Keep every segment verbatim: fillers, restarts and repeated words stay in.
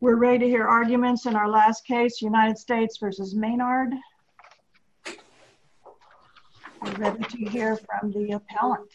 We're ready to hear arguments in our last case, United States versus Maynard. We're ready to hear from the appellant.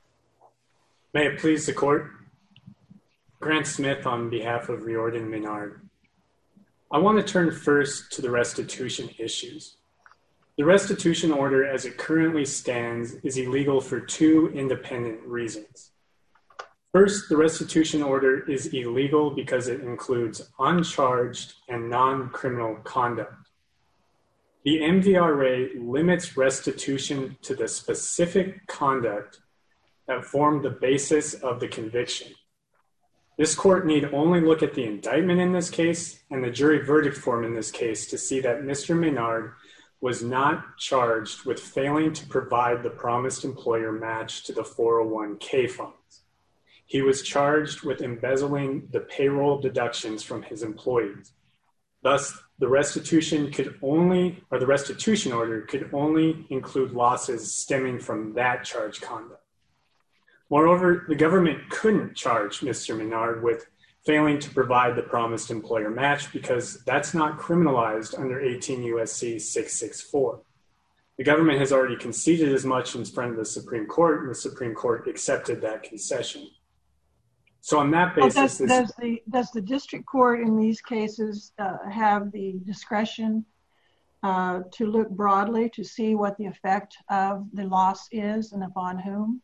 May it please the court. Grant Smith on behalf of Riordan Maynard. I want to turn first to the restitution issues. The restitution order as it currently stands is illegal for two independent reasons. First, the restitution order is illegal because it includes uncharged and non-criminal conduct. The M V R A limits restitution to the specific conduct that formed the basis of the conviction. This court need only look at the indictment in this case and the jury verdict form in this case to see that Mister Maynard was not charged with failing to provide the promised employer match to the four oh one K funds. He was charged with embezzling the payroll deductions from his employees. Thus, the restitution could only, or the restitution order could only include losses stemming from that charged conduct. Moreover, the government couldn't charge Mister Maynard with failing to provide the promised employer match because that's not criminalized under eighteen U S C six sixty-four. The government has already conceded as much in front of the Supreme Court, and the Supreme Court accepted that concession. So on that basis, well, does, this, does, the, does the district court in these cases uh, have the discretion uh, to look broadly to see what the effect of the loss is and upon whom?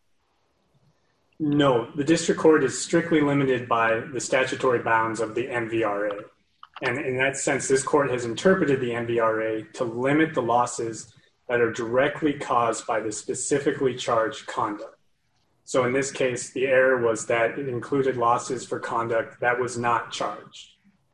No, the district court is strictly limited by the statutory bounds of the M V R A. And in that sense, this court has interpreted the M V R A to limit the losses that are directly caused by the specifically charged conduct. So in this case, the error was that it included losses for conduct that was not charged.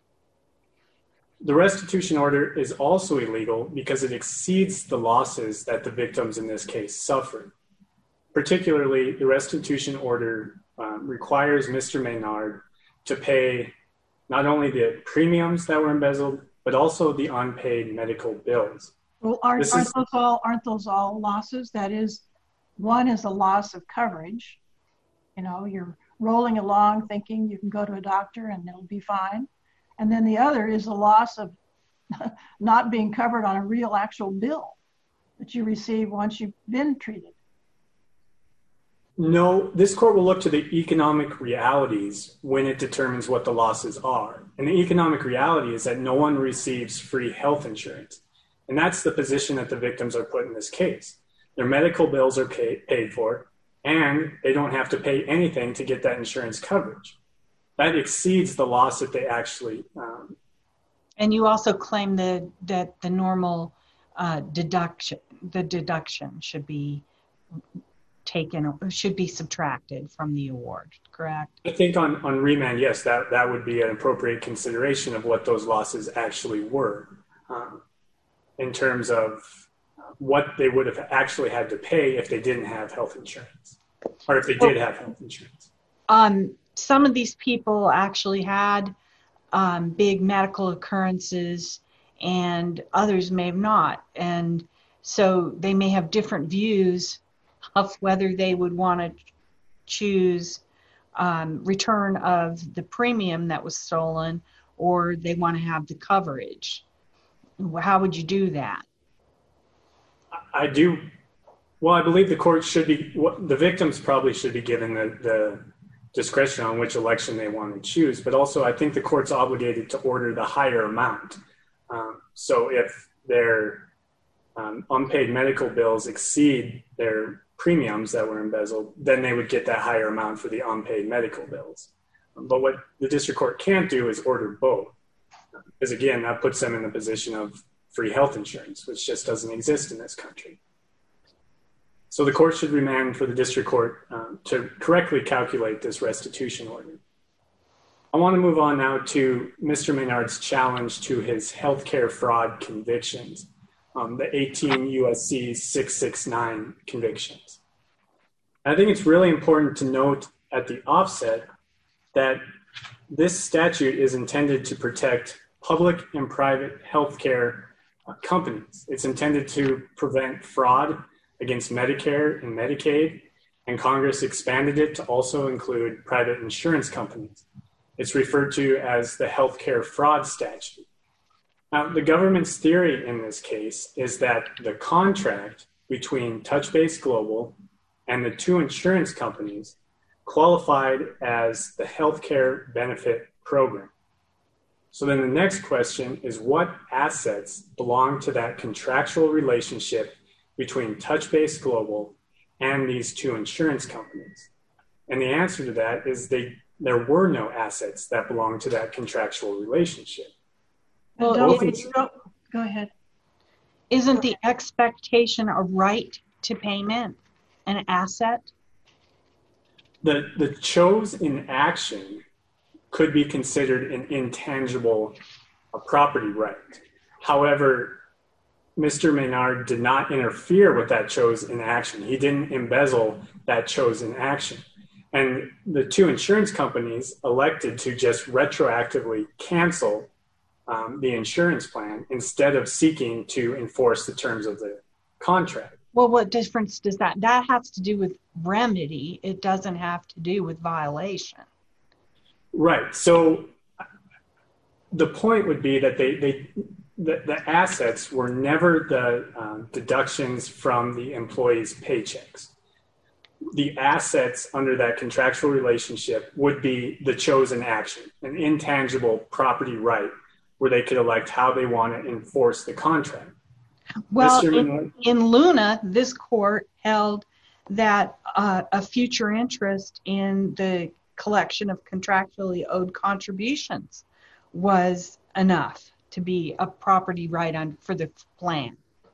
The restitution order is also illegal because it exceeds the losses that the victims in this case suffered. Particularly, the restitution order um, requires Mister Maynard to pay not only the premiums that were embezzled, but also the unpaid medical bills. Well, aren't, aren't, is, those all, aren't those all losses? That is, one is a loss of coverage. You know, you're rolling along thinking you can go to a doctor and it'll be fine. And then the other is a loss of not being covered on a real actual bill that you receive once you've been treated. No, this court will look to the economic realities when it determines what the losses are. And the economic reality is that no one receives free health insurance. And that's the position that the victims are put in this case. Their medical bills are pay, paid for, and they don't have to pay anything to get that insurance coverage. That exceeds the loss that they actually... Um, and you also claim that, that the normal uh, deduction, the deduction should be taken, should be subtracted from the award, correct? I think on, on remand, yes, that, that would be an appropriate consideration of what those losses actually were um, in terms of what they would have actually had to pay if they didn't have health insurance, or if they did have health insurance. Um, some of these people actually had um, big medical occurrences and others may have not. And so they may have different views of whether they would want to choose um, return of the premium that was stolen, or they want to have the coverage. How would you do that? I do. Well, I believe the court should be, the victims probably should be given the, the discretion on which election they want to choose. But also, I think the court's obligated to order the higher amount. Um, so if their um, unpaid medical bills exceed their premiums that were embezzled, then they would get that higher amount for the unpaid medical bills. But what the district court can't do is order both. Because again, that puts them in the position of free health insurance, which just doesn't exist in this country. So the court should remand for the district court um, to correctly calculate this restitution order. I want to move on now to Mister Maynard's challenge to his healthcare fraud convictions, um, the eighteen U S C six sixty-nine convictions. I think it's really important to note at the offset that this statute is intended to protect public and private healthcare uh, companies. It's intended to prevent fraud against Medicare and Medicaid, and Congress expanded it to also include private insurance companies. It's referred to as the healthcare fraud statute. Now, the government's theory in this case is that the contract between TouchBase Global and the two insurance companies qualified as the healthcare benefit program. So then the next question is, what assets belong to that contractual relationship between TouchBase Global and these two insurance companies? And the answer to that is they there were no assets that belonged to that contractual relationship. Well, Both don't, ins- go, go ahead. Isn't the expectation of right to payment an asset? The, the chose in action could be considered an intangible a property right. However, Mister Maynard did not interfere with that chose in action. He didn't embezzle that chose in action. And the two insurance companies elected to just retroactively cancel um, the insurance plan instead of seeking to enforce the terms of the contract. Well, what difference does that? That has to do with remedy. It doesn't have to do with violation. Right. So the point would be that they, they the, the assets were never the um, deductions from the employees' paychecks. The assets under that contractual relationship would be the chosen action, an intangible property right where they could elect how they want to enforce the contract. Well, in, in Luna, this court held that uh, a future interest in the collection of contractually owed contributions was enough to be a property right on for the plan.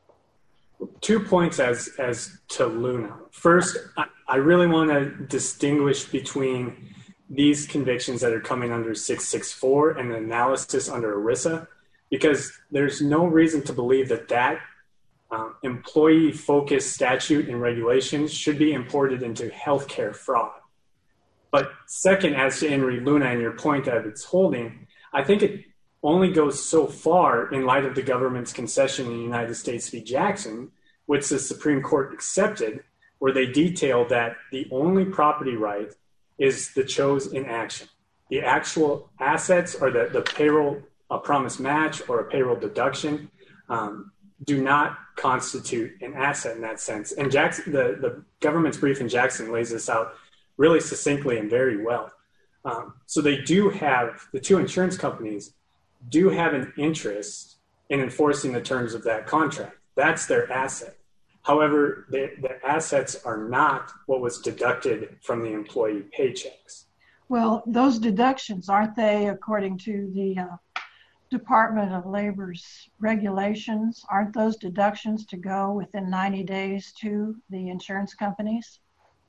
Two points as as to Luna. First, I, I really want to distinguish between these convictions that are coming under six sixty-four and the analysis under ERISA, because there's no reason to believe that that um, employee-focused statute and regulations should be imported into healthcare fraud. But second, as to Henry Luna and your point that it's holding, I think it only goes so far in light of the government's concession in the United States v. Jackson, which the Supreme Court accepted, where they detailed that the only property right is the chose in action. The actual assets or the, the payroll, a promise match or a payroll deduction um, do not constitute an asset in that sense. And Jackson, the, the government's brief in Jackson lays this out really succinctly and very well. Um, so they do have, the two insurance companies do have an interest in enforcing the terms of that contract. That's their asset. However, the, the assets are not what was deducted from the employee paychecks. Well, those deductions, aren't they, according to the uh, Department of Labor's regulations, aren't those deductions to go within ninety days to the insurance companies?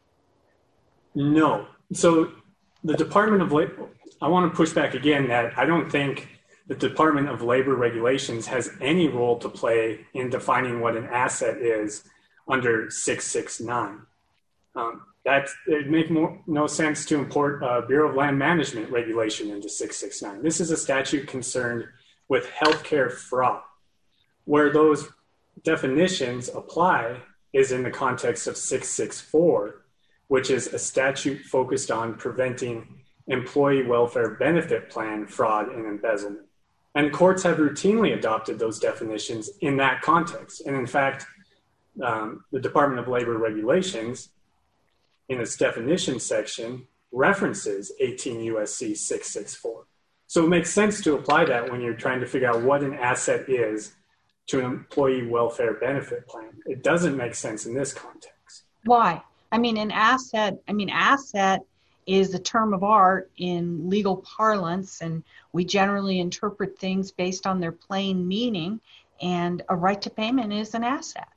No. So the Department of Labor, I want to push back again that I don't think the Department of Labor regulations has any role to play in defining what an asset is under six sixty-nine. Um, that it make more, no sense to import a Bureau of Land Management regulation into six sixty-nine. This is a statute concerned with healthcare fraud. Where those definitions apply is in the context of six sixty-four, which is a statute focused on preventing employee welfare benefit plan fraud and embezzlement. And courts have routinely adopted those definitions in that context. And in fact, um, the Department of Labor regulations in its definition section references eighteen U S C six sixty-four. So it makes sense to apply that when you're trying to figure out what an asset is to an employee welfare benefit plan. It doesn't make sense in this context. Why? I mean, an asset, I mean, asset is a term of art in legal parlance, and we generally interpret things based on their plain meaning, and a right to payment is an asset.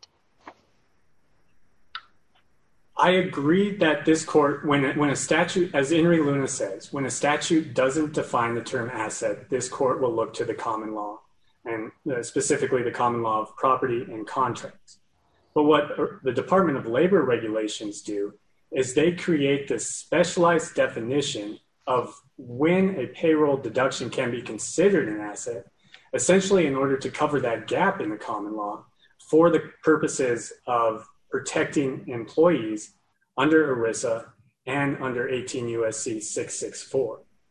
I agree that this court, when, when a statute, as Henry Luna says, when a statute doesn't define the term asset, this court will look to the common law, and uh, specifically the common law of property and contracts. But what the Department of Labor regulations do is they create this specialized definition of when a payroll deduction can be considered an asset, essentially in order to cover that gap in the common law for the purposes of protecting employees under ERISA and under eighteen U S C six sixty-four.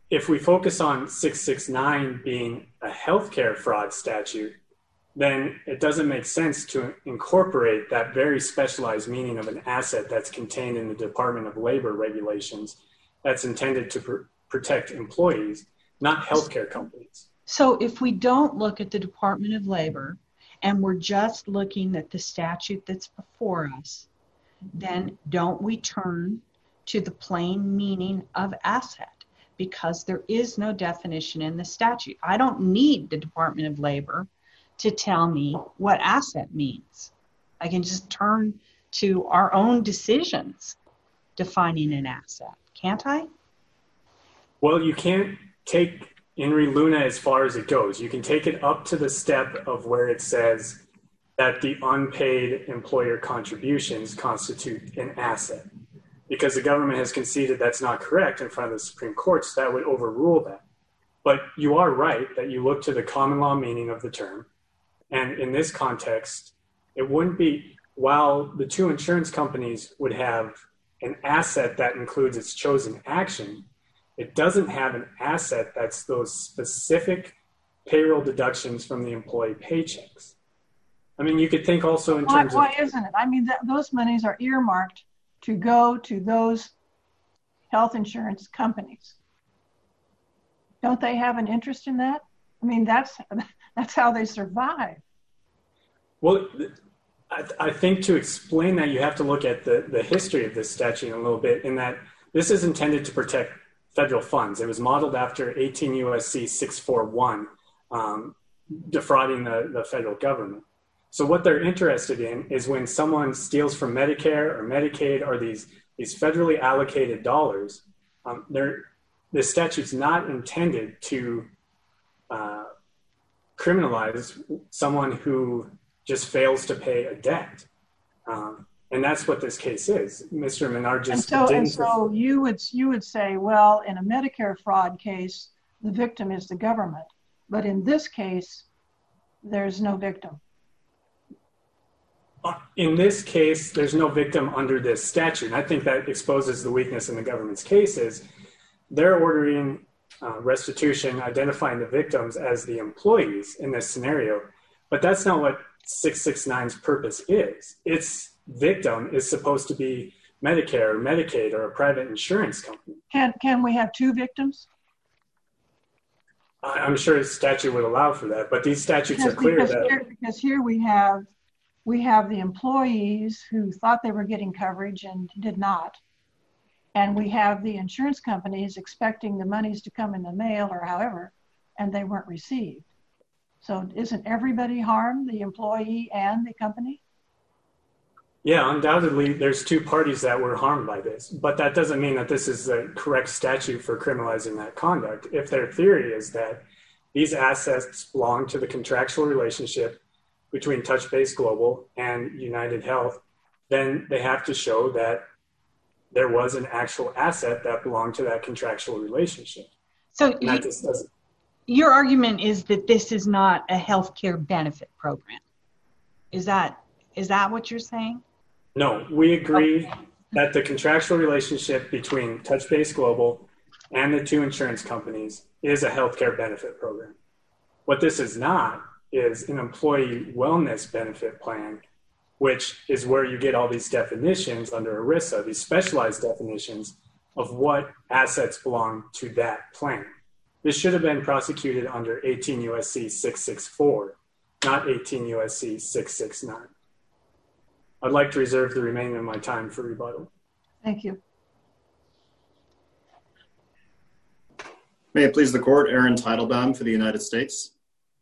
if we focus on six sixty-nine being a healthcare fraud statute, then it doesn't make sense to incorporate that very specialized meaning of an asset that's contained in the Department of Labor regulations that's intended to pr- protect employees, not healthcare companies. So if we don't look at the Department of Labor and we're just looking at the statute that's before us, then don't we turn to the plain meaning of asset? Because there is no definition in the statute. I don't need the Department of Labor to tell me what asset means. I can just turn to our own decisions defining an asset, can't I? Well, you can't take In re Luna as far as it goes. You can take it up to the step of where it says that the unpaid employer contributions constitute an asset, because the government has conceded that's not correct in front of the Supreme Court, so that would overrule that. But you are right that you look to the common law meaning of the term. And in this context, it wouldn't be, while the two insurance companies would have an asset that includes its chosen action, it doesn't have an asset that's those specific payroll deductions from the employee paychecks. I mean, you could think also in why, terms why of... Why isn't it? I mean, that, those monies are earmarked to go to those health insurance companies. Don't they have an interest in that? I mean, that's that's how they survive. Well, I, I think to explain that, you have to look at the, the history of this statute a little bit, in that this is intended to protect federal funds. It was modeled after eighteen U S C six forty-one, um, defrauding the, the federal government. So what they're interested in is when someone steals from Medicare or Medicaid or these, these federally allocated dollars, um, they're, the statute's not intended to uh, criminalize someone who just fails to pay a debt. Um, and that's what this case is. Mister Menard just and so, didn't... And so you would, you would say, well, in a Medicare fraud case, the victim is the government. But in this case, there's no victim. In this case, there's no victim under this statute. And I think that exposes the weakness in the government's cases. They're ordering uh, restitution, identifying the victims as the employees in this scenario. But that's not what six sixty-nine's purpose is. Its victim is supposed to be Medicare or Medicaid or a private insurance company. Can, can we have two victims? I'm sure the statute would allow for that, but these statutes because, are clear because that... Here, because here we have, we have the employees who thought they were getting coverage and did not. And we have the insurance companies expecting the monies to come in the mail or however, and they weren't received. So isn't everybody harmed, the employee and the company? Yeah, undoubtedly, there's two parties that were harmed by this, but that doesn't mean that this is the correct statute for criminalizing that conduct. If their theory is that these assets belong to the contractual relationship between TouchBase Global and United Health, then they have to show that there was an actual asset that belonged to that contractual relationship. So and that just doesn't... your argument is that this is not a healthcare benefit program. Is that is that what you're saying? No, we agree okay. that the contractual relationship between TouchBase Global and the two insurance companies is a healthcare benefit program. What this is not is an employee wellness benefit plan, which is where you get all these definitions under ERISA, these specialized definitions of what assets belong to that plan. This should have been prosecuted under eighteen U S C six sixty-four, not eighteen U S C six sixty-nine. I'd like to reserve the remaining of my time for rebuttal. Thank you. May it please the court, Aaron Teitelbaum for the United States.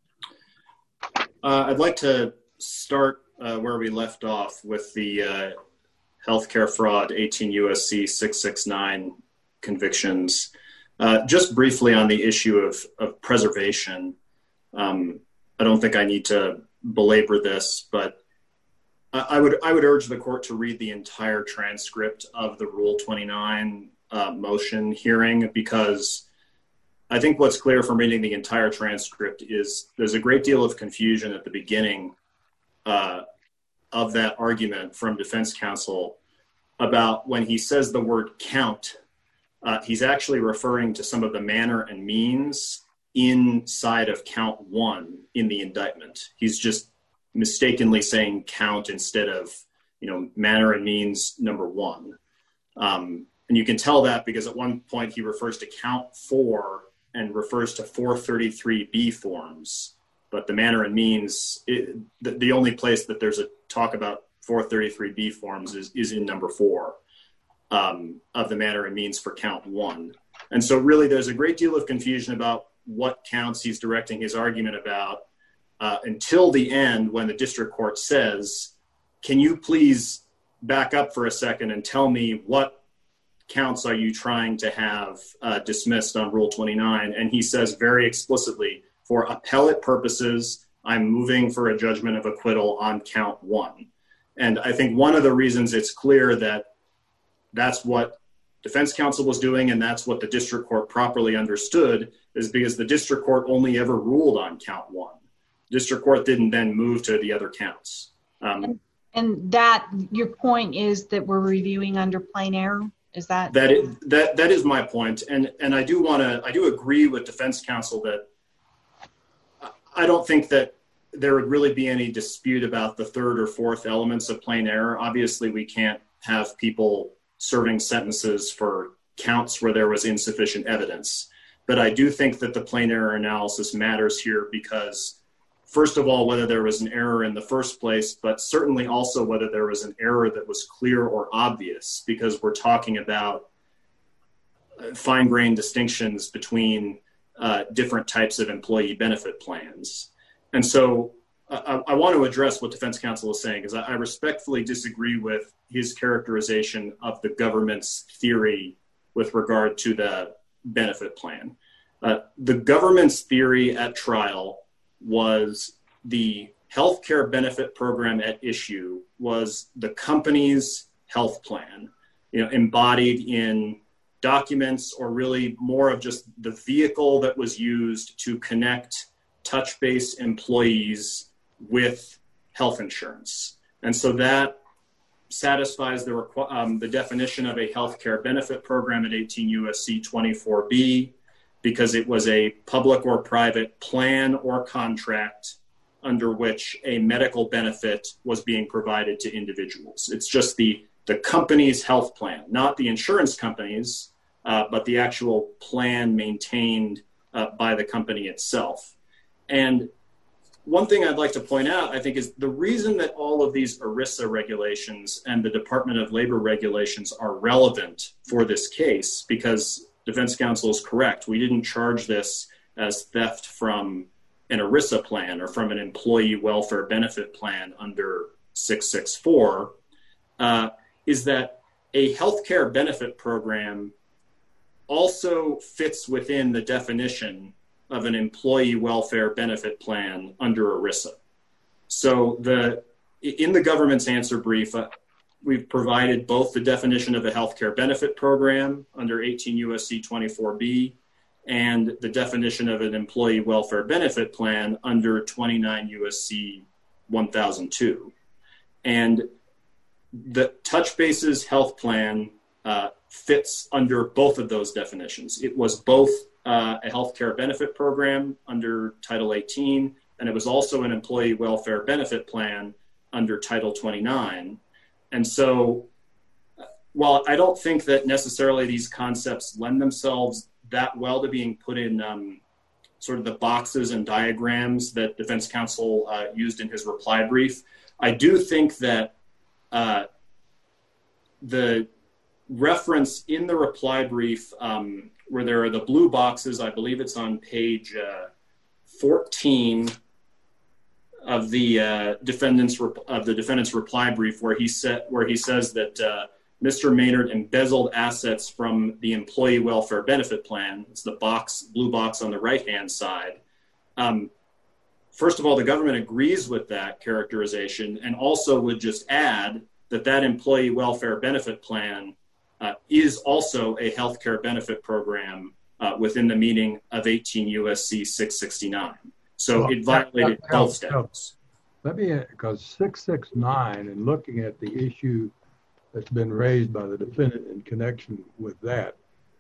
Uh, I'd like to start uh, where we left off with the uh, healthcare fraud eighteen U S C six sixty-nine convictions. Uh, just briefly on the issue of, of preservation, um, I don't think I need to belabor this, but I would I would urge the court to read the entire transcript of the Rule twenty-nine uh, motion hearing, because I think what's clear from reading the entire transcript is there's a great deal of confusion at the beginning uh, of that argument from defense counsel about when he says the word count uh, he's actually referring to some of the manner and means inside of count one in the indictment. He's just mistakenly saying count instead of, you know, manner and means number one. Um, and you can tell that because at one point he refers to count four and refers to four thirty-three B forms. But the manner and means, it, the, the only place that there's a talk about four thirty-three B forms is, is in number four um, of the manner and means for count one. And so really there's a great deal of confusion about what counts he's directing his argument about uh, until the end when the district court says, can you please back up for a second and tell me what counts are you trying to have uh, dismissed on Rule twenty-nine? And he says very explicitly, for appellate purposes, I'm moving for a judgment of acquittal on count one. And I think one of the reasons it's clear that that's what defense counsel was doing and that's what the district court properly understood is because the district court only ever ruled on count one. District court didn't then move to the other counts. Um, and, and that, your point is that we're reviewing under plain error? Is that? That is, that, that is my point. And, and I do want to, I do agree with defense counsel that I don't think that there would really be any dispute about the third or fourth elements of plain error. Obviously, we can't have people serving sentences for counts where there was insufficient evidence. But I do think that the plain error analysis matters here because, first of all, whether there was an error in the first place, but certainly also whether there was an error that was clear or obvious, because we're talking about fine-grained distinctions between uh, different types of employee benefit plans. And so I, I want to address what defense counsel is saying, because I, I respectfully disagree with his characterization of the government's theory with regard to the benefit plan. Uh, the government's theory at trial was the healthcare benefit program at issue was the company's health plan, you know, embodied in documents or really more of just the vehicle that was used to connect touch-base employees with health insurance. And so that satisfies the, requ- um, the definition of a healthcare benefit program at eighteen U S C twenty-four B because it was a public or private plan or contract under which a medical benefit was being provided to individuals. It's just the, the company's health plan, not the insurance company's, uh, but the actual plan maintained uh, by the company itself. And one thing I'd like to point out, I think, is the reason that all of these ERISA regulations and the Department of Labor regulations are relevant for this case, because defense counsel is correct. We didn't charge this as theft from an ERISA plan or from an employee welfare benefit plan under six sixty-four, uh, is that a healthcare benefit program also fits within the definition of an employee welfare benefit plan under ERISA. So the in the government's answer brief, uh, we've provided both the definition of a healthcare benefit program under eighteen U S C twenty-four B and the definition of an employee welfare benefit plan under twenty-nine U S C one thousand two. And the TouchBase's health plan uh, fits under both of those definitions. It was both uh, a healthcare benefit program under Title eighteen, and it was also an employee welfare benefit plan under Title twenty-nine. And so while I don't think that necessarily these concepts lend themselves that well to being put in um, sort of the boxes and diagrams that defense counsel uh, used in his reply brief, I do think that uh, the reference in the reply brief um, where there are the blue boxes, I believe it's on page uh, fourteen of the uh, defendant's rep- of the defendant's reply brief, where he said where he says that uh, Mister Maynard embezzled assets from the employee welfare benefit plan. It's the box, blue box on the right-hand side. Um, first of all, the government agrees with that characterization and also would just add that that employee welfare benefit plan uh, is also a healthcare benefit program uh, within the meaning of eighteen U S C six sixty-nine. So well, it violated that, that, both statutes. Let me, because six sixty-nine, and looking at the issue that's been raised by the defendant in connection with that,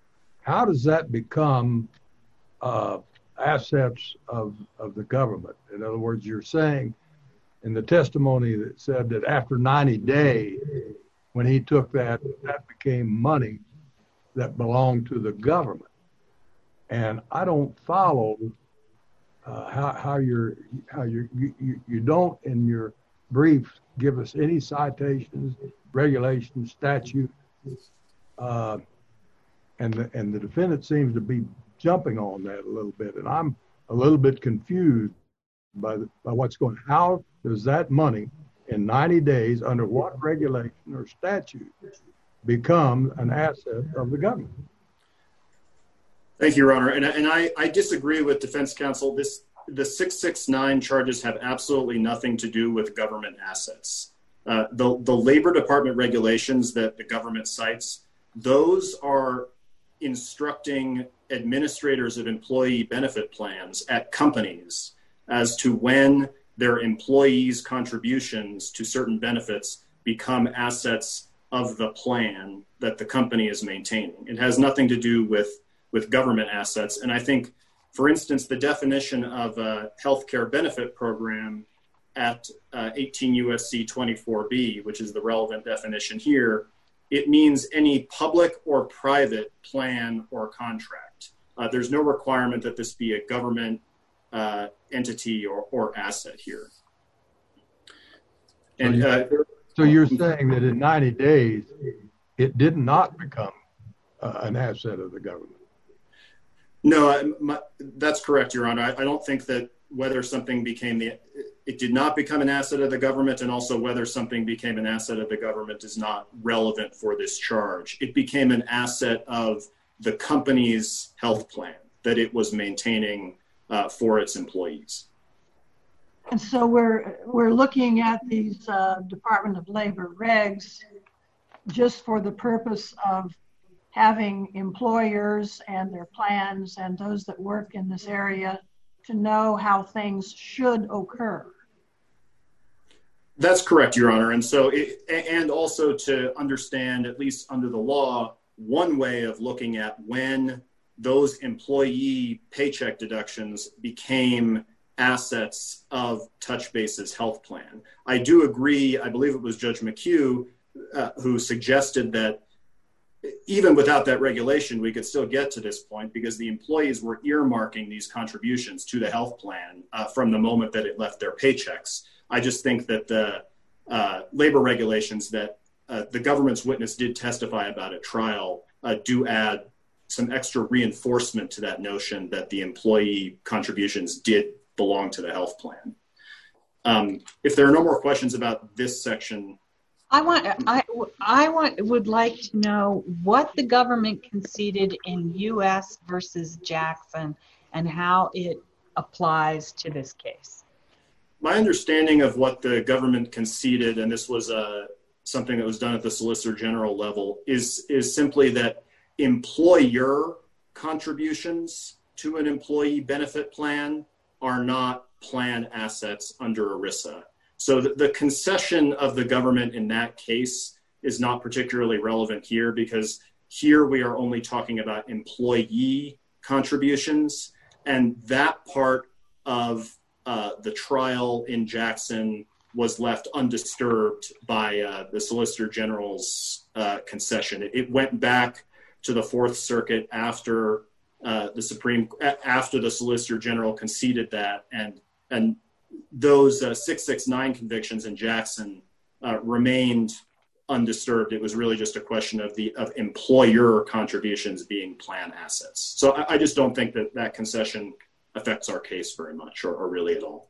how does that become uh, assets of, of the government? In other words, you're saying in the testimony that said that after ninety days, when he took that, that became money that belonged to the government. And I don't follow uh, how, how you're, how you're, you, you, you don't in your brief give us any citations, regulations, statute, uh, and the, and the defendant seems to be jumping on that a little bit. And I'm a little bit confused by, the, by what's going on. How does that money in ninety days, under what regulation or statute, become an asset of the government? Thank you, Your Honor. And, and I, I disagree with defense counsel. This, the six six nine charges have absolutely nothing to do with government assets. Uh, the, the Labor Department regulations that the government cites, those are instructing administrators of employee benefit plans at companies as to when their employees' contributions to certain benefits become assets of the plan that the company is maintaining. It has nothing to do with, with government assets. And I think, for instance, the definition of a healthcare benefit program at uh, eighteen U S C twenty-four B, which is the relevant definition here, it means any public or private plan or contract. Uh, there's no requirement that this be a government uh, entity or, or asset here. And uh, so you're saying that in ninety days, it did not become uh, an asset of the government? No, I, my, that's correct, Your Honor. I, I don't think that whether something became the, it did not become an asset of the government, and also whether something became an asset of the government is not relevant for this charge. It became an asset of the company's health plan that it was maintaining uh, for its employees. And so we're we're looking at these uh, Department of Labor regs just for the purpose of having employers and their plans and those that work in this area to know how things should occur. That's correct, Your Honor. And so, it, and also to understand, at least under the law, one way of looking at when those employee paycheck deductions became assets of TouchBase's health plan. I do agree, I believe it was Judge McHugh uh, who suggested that even without that regulation, we could still get to this point because the employees were earmarking these contributions to the health plan uh, from the moment that it left their paychecks. I just think that the uh, labor regulations that uh, the government's witness did testify about at trial uh, do add some extra reinforcement to that notion that the employee contributions did belong to the health plan. Um, if there are no more questions about this section, I want, I, I want, would like to know what the government conceded in U S versus Jackson and how it applies to this case. My understanding of what the government conceded, and this was uh, something that was done at the Solicitor General level, is, is simply that employer contributions to an employee benefit plan are not plan assets under ERISA. So the, the concession of the government in that case is not particularly relevant here because here we are only talking about employee contributions, and that part of uh, the trial in Jackson was left undisturbed by uh, the Solicitor General's uh, concession. It, it went back to the Fourth Circuit after uh, the Supreme, after the Solicitor General conceded that, and and those uh, six six nine convictions in Jackson uh, remained undisturbed. It was really just a question of the of employer contributions being plan assets. So I, I just don't think that that concession affects our case very much, or, or really at all.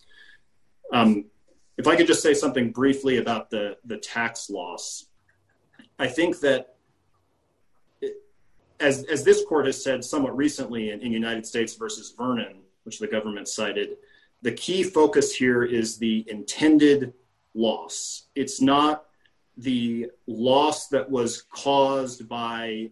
Um, if I could just say something briefly about the, the tax loss. I think that it, as, as this court has said somewhat recently in, in United States versus Vernon, which the government cited, the key focus here is the intended loss. It's not the loss that was caused by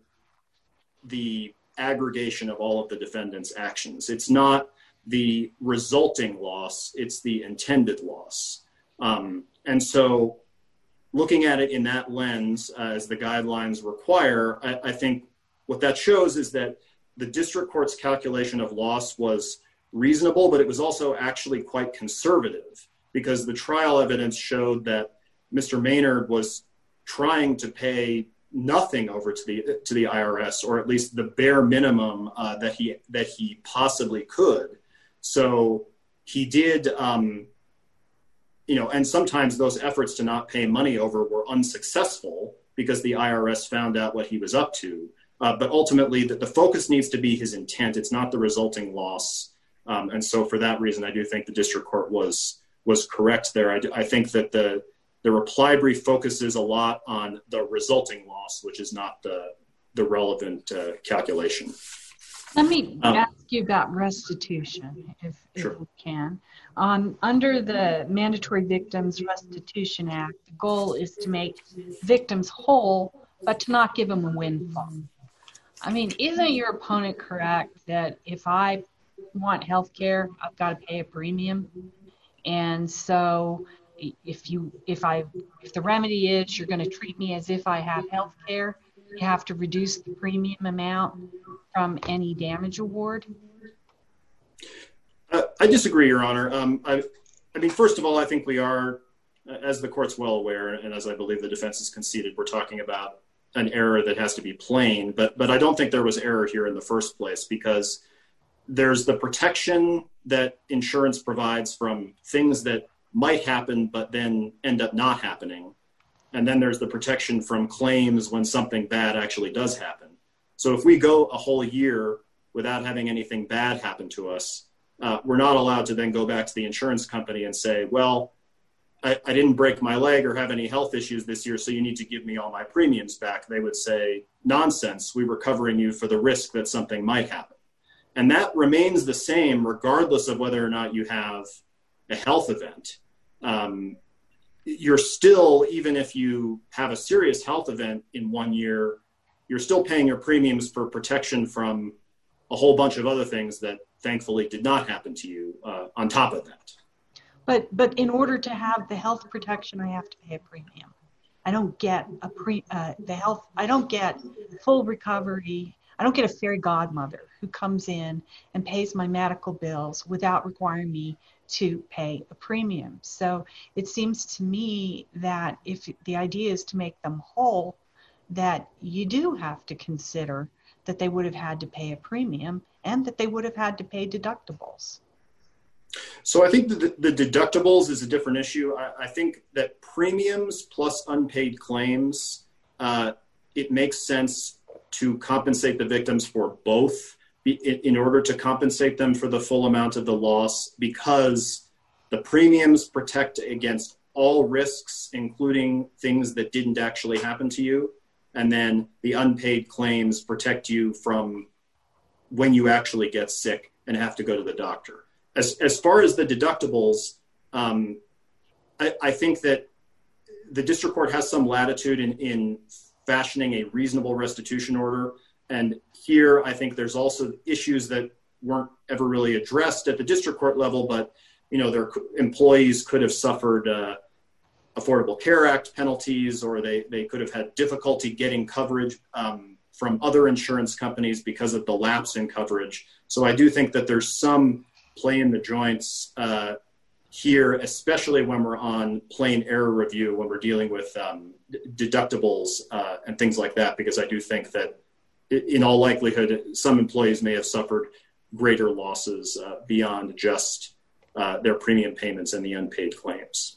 the aggregation of all of the defendant's actions. It's not the resulting loss, it's the intended loss. Um, and so looking at it in that lens, uh, as the guidelines require, I, I think what that shows is that the district court's calculation of loss was reasonable, but it was also actually quite conservative, because the trial evidence showed that Mister Maynard was trying to pay nothing over to the to the I R S, or at least the bare minimum uh, that he that he possibly could. So he did, um, you know, and sometimes those efforts to not pay money over were unsuccessful because the I R S found out what he was up to. Uh, but ultimately, the, the focus needs to be his intent. It's not the resulting loss. Um, and so for that reason, I do think the district court was was correct there. I, do, I think that the the reply brief focuses a lot on the resulting loss, which is not the, the relevant uh, calculation. Let me um, ask you about restitution, if, sure. if you can. Um, under the Mandatory Victims Restitution Act, the goal is to make victims whole, but to not give them a windfall. I mean, isn't your opponent correct that if I want health care, I've got to pay a premium? And so if you if I if the remedy is you're going to treat me as if I have health care, you have to reduce the premium amount from any damage award? Uh, I disagree, Your Honor. Um, I, I mean, first of all, I think we are, as the court's well aware, and as I believe the defense has conceded, we're talking about an error that has to be plain. But but I don't think there was error here in the first place, because there's the protection that insurance provides from things that might happen but then end up not happening. And then there's the protection from claims when something bad actually does happen. So if we go a whole year without having anything bad happen to us, uh, we're not allowed to then go back to the insurance company and say, well, I, I didn't break my leg or have any health issues this year, so you need to give me all my premiums back. They would say, nonsense, we were covering you for the risk that something might happen. And that remains the same regardless of whether or not you have a health event. Um, you're still, even if you have a serious health event in one year, you're still paying your premiums for protection from a whole bunch of other things that thankfully did not happen to you uh, on top of that. But but in order to have the health protection, I have to pay a premium. I don't get a pre uh, the health. I don't get full recovery. I don't get a fairy godmother who comes in and pays my medical bills without requiring me to pay a premium. So it seems to me that if the idea is to make them whole, that you do have to consider that they would have had to pay a premium and that they would have had to pay deductibles. So I think the, the deductibles is a different issue. I, I think that premiums plus unpaid claims, uh, it makes sense to compensate the victims for both in order to compensate them for the full amount of the loss, because the premiums protect against all risks, including things that didn't actually happen to you. And then the unpaid claims protect you from when you actually get sick and have to go to the doctor. As, as far as the deductibles, um, I, I think that the district court has some latitude in, in fashioning a reasonable restitution order. And here, I think there's also issues that weren't ever really addressed at the district court level, but, you know, their employees could have suffered uh, Affordable Care Act penalties, or they, they could have had difficulty getting coverage um, from other insurance companies because of the lapse in coverage. So I do think that there's some play in the joints uh, here, especially when we're on plain error review, when we're dealing with um, d- deductibles uh, and things like that, because I do think that in all likelihood, some employees may have suffered greater losses uh, beyond just uh, their premium payments and the unpaid claims.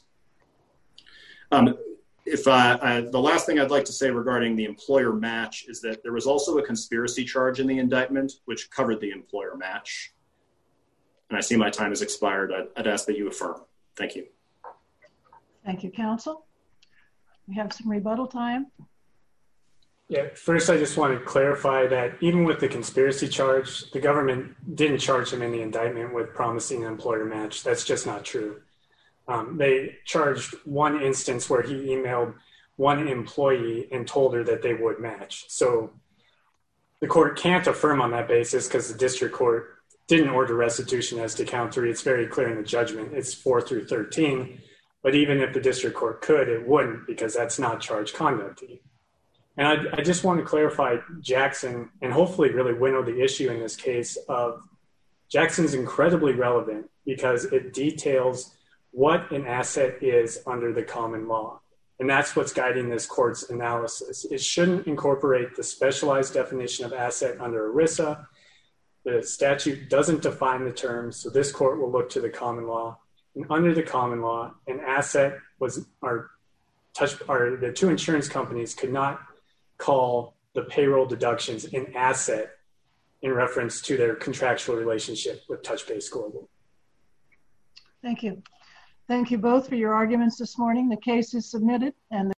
Um, if I, I, the last thing I'd like to say regarding the employer match is that there was also a conspiracy charge in the indictment, which covered the employer match. And I see my time has expired. I'd, I'd ask that you affirm. Thank you. Thank you, counsel. We have some rebuttal time. Yeah, first I just want to clarify that even with the conspiracy charge, the government didn't charge him in the indictment with promising an employer match. That's just not true. Um, they charged one instance where he emailed one employee and told her that they would match. So the court can't affirm on that basis because the district court didn't order restitution as to count three. It's very clear in the judgment. It's four through thirteen. But even if the district court could, it wouldn't, because that's not charged conduct. And I, I just want to clarify Jackson and hopefully really winnow the issue in this case of Jackson's incredibly relevant because it details what an asset is under the common law. And that's what's guiding this court's analysis. It shouldn't incorporate the specialized definition of asset under ERISA. The statute doesn't define the term, so this court will look to the common law. And under the common law, an asset was our touch, or the two insurance companies could not call the payroll deductions an asset in reference to their contractual relationship with TouchBase Global. Thank you. Thank you both for your arguments this morning. The case is submitted and the